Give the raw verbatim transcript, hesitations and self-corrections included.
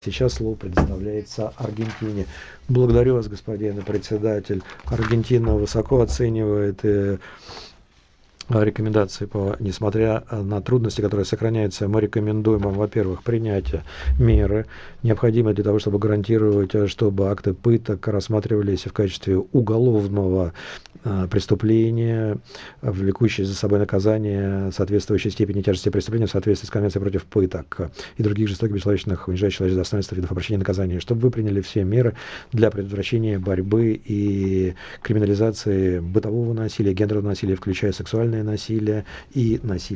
Сейчас слово предоставляется Аргентине. Благодарю вас, господин председатель. Аргентина высоко оценивает э, рекомендации, по, несмотря на трудности, которые сохраняются, мы рекомендуем вам, во-первых, принять меры, необходимые для того, чтобы гарантировать, чтобы акты пыток рассматривались в качестве уголовного э, преступления, влекущие за собой наказание соответствующей степени тяжести преступления в соответствии с Конвенцией против пыток и других жестоких, бесчеловечных, унижающих человеческое достоинство видов обращения и наказания, чтобы вы приняли все меры для предотвращения борьбы и криминализации бытового насилия, гендерного насилия, включая сексуальное насилие и насилие